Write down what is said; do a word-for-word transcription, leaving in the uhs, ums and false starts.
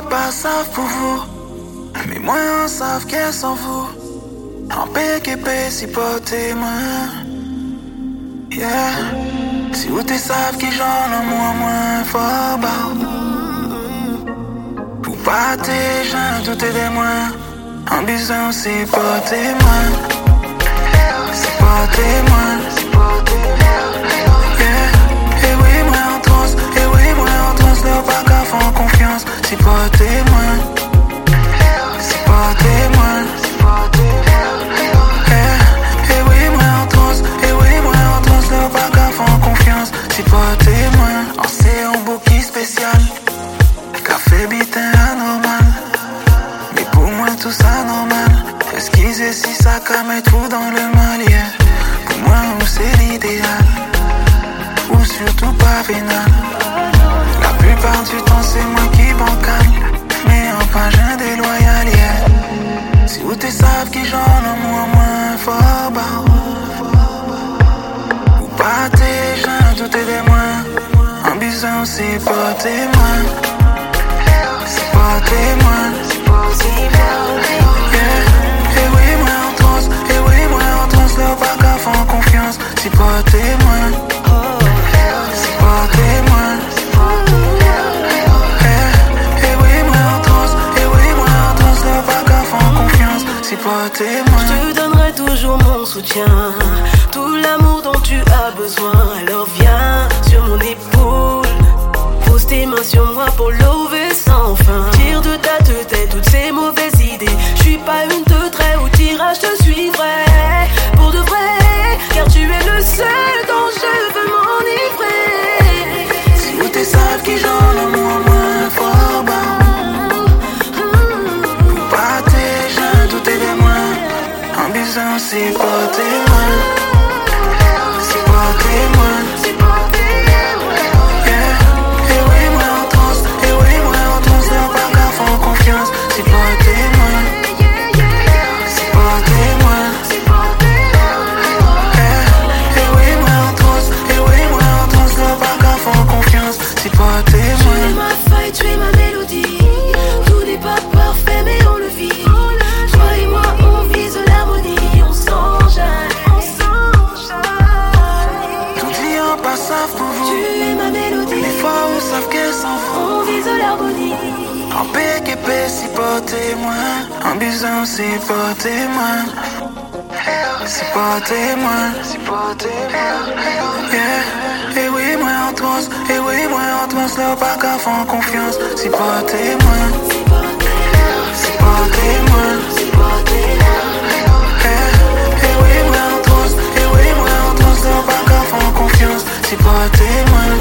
en pas savent pour vous, mais moi en savent qu'elles s'en fout. En P K P si portez-moi. Yeah. Si vous te savent qui j'en ai moins moins fort bas. Vous partez, j'en doute des moins. En besoin c'est portez-moi. C'est portez-moi. Yeah. Et oui moi en transe, et oui moi en transe. Leur pas qu'à font confiance. C'est portez-moi. C'est portez-moi. Yeah. Et oui moi en transe, et oui moi en transe. Leur pas qu'à font confiance. C'est portez-moi. En c'est un bouquet spécial. Café bitin anormal. Mais pour moi tout ça normal. Excusez si ça qu'à mettre tout dans le mal, yeah. Pour moi où c'est l'idéal. Ou surtout pas vénal. La plupart du temps c'est moi qui bancal. Mais enfin j'ai déloyal, yeah. Si vous te savent qui j'en ai moins moins fort bas. Vous partez, j'en doute des moins. Ambition c'est portez-moi. C'est portez-moi. Yeah. Et oui moi en transe, et oui moi en transe. Leur pas qu'à font confiance. C'est portez-moi. C'est portez-moi. Yeah. Et oui moi en transe, et oui moi en transe. Leur pas qu'à font confiance. C'est portez-moi. Je te donnerai toujours mon soutien, tout l'amour dont tu as besoin. Alors viens sur mon épaule, pose tes mains sur moi pour lever sans fin. Tire de ta tête toutes ces mauvaises idées. Je suis pas une de trait au tirage, te suivrai pour de vrai, car tu es le seul dont je veux m'enivrer. Si vous te savent qui j'en ai moins moins fort bas. Vous partez, j'en doute des moins. Ambition c'est portez-moi. C'est portez-moi. C'est portez-moi. C'est portez-moi. Eh, eh oui moi en transe, eh oui moi en transe. Leur pas qu'à font confiance. C'est portez-moi. Tu es ma faille, tu es ma mélodie. Tout n'est pas parfait mais on le vit. Toi et moi on vise l'harmonie. On s'enjaille, on s'enjaille. Tout dit en pas savent pour vous. Tu es ma mélodie. Les fois où savent qu'elles s'en foutent. On vise l'harmonie. En P K P si portez-moi. Ambition c'est portez-moi. C'est portez-moi. C'est portez-moi. Yeah. Et oui moi en transe, et oui moi en transe. Leur pas qu'à font confiance. C'est portez-moi. C'est portez-moi. Yeah. Et oui moi en transe, et oui moi en transe. Leur pas qu'à font confiance. C'est portez-moi.